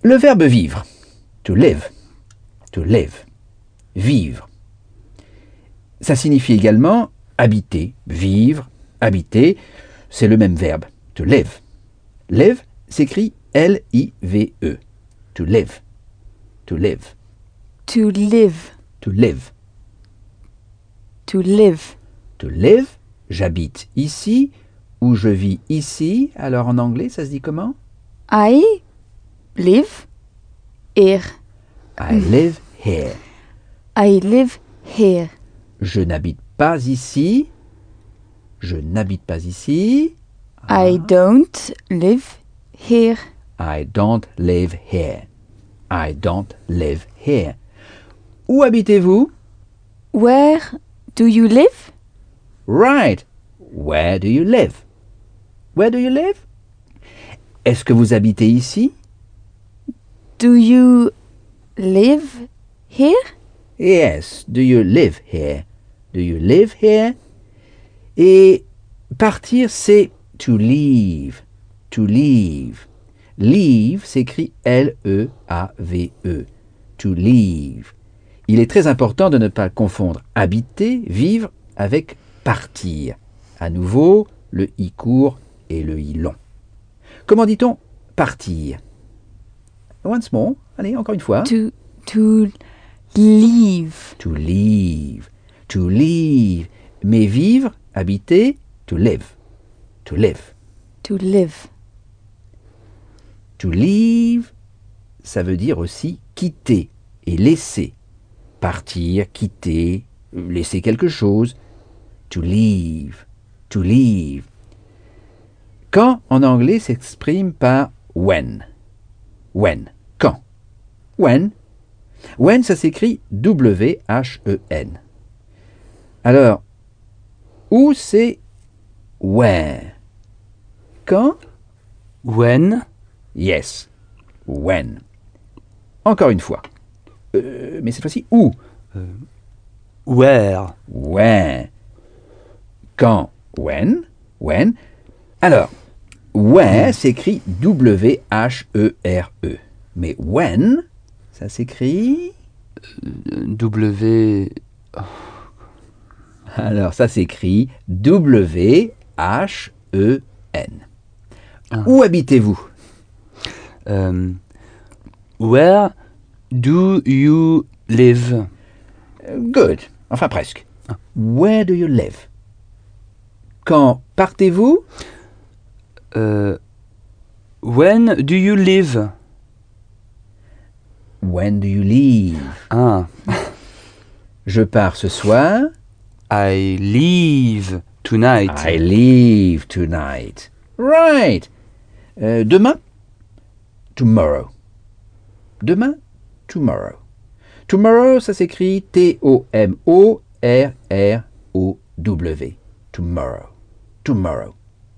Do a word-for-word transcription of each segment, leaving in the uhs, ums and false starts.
Le verbe vivre, to live, to live, vivre. Ça signifie également habiter, vivre, habiter, c'est le même verbe, to live. Live s'écrit L I V E, to live, to live. To live. To live. To live. To live, j'habite ici ou je vis ici. Alors en anglais, ça se dit comment? I live here. I live here. I live here. Je n'habite pas ici. Je n'habite pas ici. I don't live here. I don't live here. I don't live here. Où habitez-vous? Where do you live? Right. Where do you live? Where do you live? Est-ce que vous habitez ici? Do you live here? Yes. Do you live here? Do you live here? Et partir, c'est to leave. To leave. Leave s'écrit L E A V E. To leave. Il est très important de ne pas confondre habiter, vivre, avec partir. À nouveau, le i court et le i long. Comment dit-on partir? Once more. Allez, encore une fois. To, to leave. To leave. To leave. Mais vivre, habiter, to live. To live. To live. To leave, ça veut dire aussi quitter et laisser. Partir, quitter, laisser quelque chose. To leave. To leave. Quand en anglais s'exprime par when. When. Quand. When. When, ça s'écrit W H E N. Alors, où c'est where? Quand? When? Yes. When. Encore une fois. Euh, mais cette fois-ci, où? Euh, where? Where. Quand? When. When. Alors, where s'écrit W H E R E. Mais when, ça s'écrit... W... Alors, ça s'écrit W H E N. Ah. Où habitez-vous? Um, where do you live? Good. Enfin, presque. Where do you live? Quand partez-vous? Uh, when do you live? When do you leave? Ah. Je pars ce soir. I leave tonight. I leave tonight. Right. Euh, demain? Tomorrow. Demain? Tomorrow. Tomorrow, ça s'écrit T O M O R R O W. Tomorrow. Tomorrow.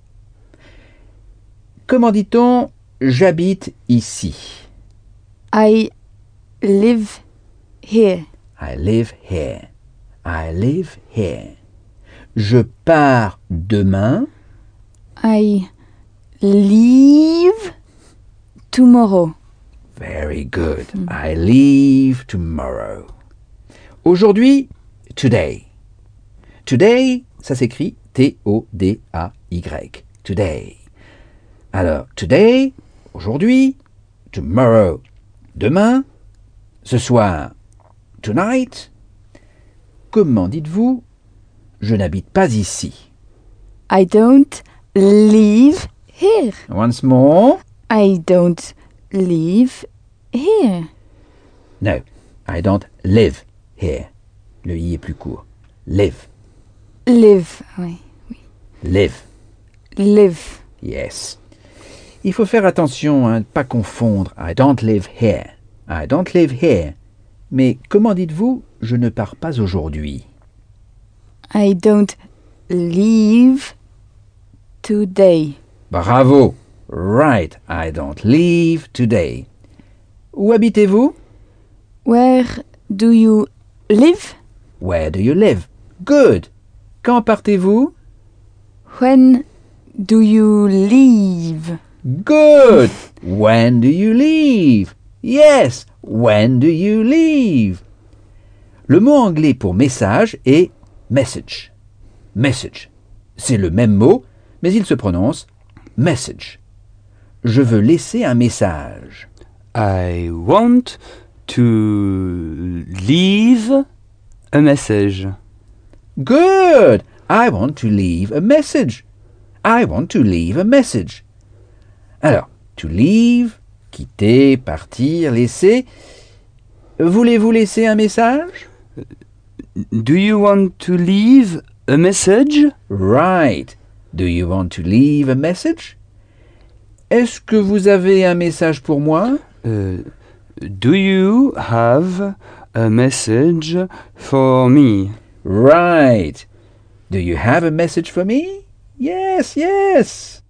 Comment dit-on j'habite ici? I live here. I live here. I live here. Je pars demain. I leave tomorrow. Very good. Mm. I leave tomorrow. Aujourd'hui, today. Today, ça s'écrit T O D A Y. Today. Alors, today, aujourd'hui, tomorrow, demain, ce soir, tonight. Comment dites-vous je n'habite pas ici? I don't live here. Once more. I don't live here. No, I don't live here. Le i est plus court. Live. Live, oui. oui. Live. Live. Yes. Il faut faire attention à ne pas confondre I don't live here. I don't live here. Mais comment dites-vous je ne pars pas aujourd'hui? I don't leave today. Bravo. Right. I don't leave today. Où habitez-vous? Where do you live? Where do you live? Good. Quand partez-vous? When do you leave? Good. When do you leave? Yes. When do you leave? Le mot anglais pour message est message. Message. C'est le même mot, mais il se prononce message. Je veux laisser un message. I want to leave a message. Good. I want to leave a message. I want to leave a message. Alors, to leave, quitter, partir, laisser. Voulez-vous laisser un message? Do you want to leave a message? Right. Do you want to leave a message? Est-ce que vous avez un message pour moi? Uh, do you have a message for me? Right. Do you have a message for me? Yes, yes.